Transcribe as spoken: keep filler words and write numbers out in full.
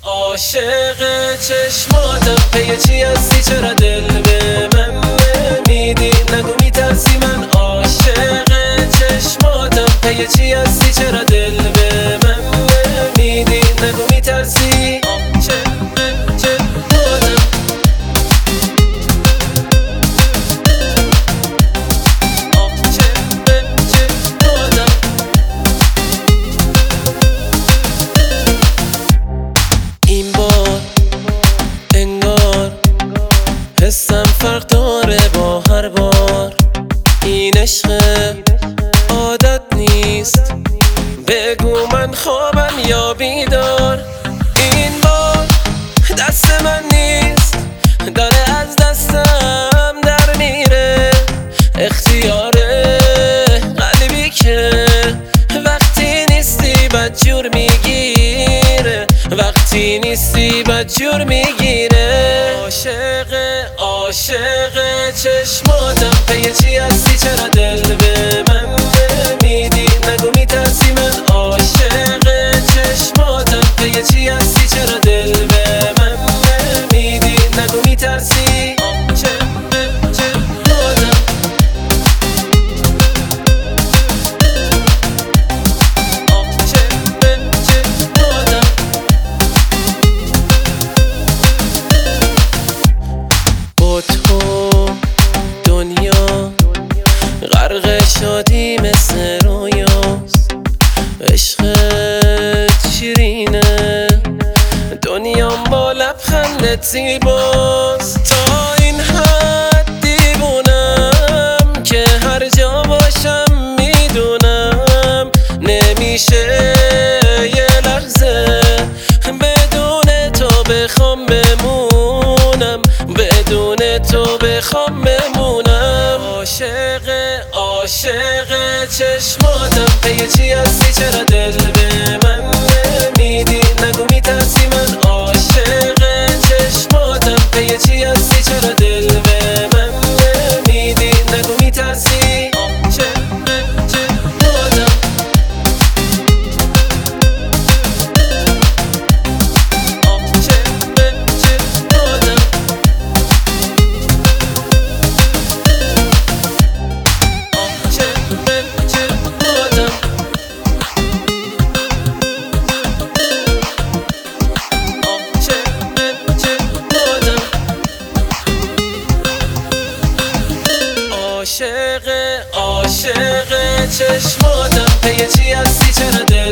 عاشق چشماتم پی چی هستی؟ چرا دل به من نمیدی؟ نگو میترسی من عاشق چشماتم پی چی هستی؟ چرا دل به من نمیدی؟ نگو میترسی حسم فرق داره با هر بار، این عشق عادت نیست، بگو من خوابم یا بیدار. این بار دست من نیست، داره از دستم در میره، اختیار قلبی که وقتی نیستی بدجور میگیره، وقتی نیستی بدجور میگیره. عاشق عاشق چشماتم پی چی هستی؟ چرا دل به من نمیدی؟ نگو میترسی من عاشق چشماتم پی چی هستی؟ چرا دل به من نمیدی؟ نگو میترسی غرق شادی مثل رویاست، عشقت شیرینه، دنیام با لبخندت زیباست. تا این حد دیوونم که هر جا باشم میدونم نمیشه یه لحظه بدون تو بخوام بمونم، بدون تو بخوام بمونم. عاشق عاشق چشماتم پی چی هستی؟ چرا دل به من نمیدی؟ نگو میترسی من عاشق چشماتم پی چی هستی؟ چرا دل به من نمیدی؟ نگو میترسی عاشق عاشق چشماتم پی چی هستی؟ چرا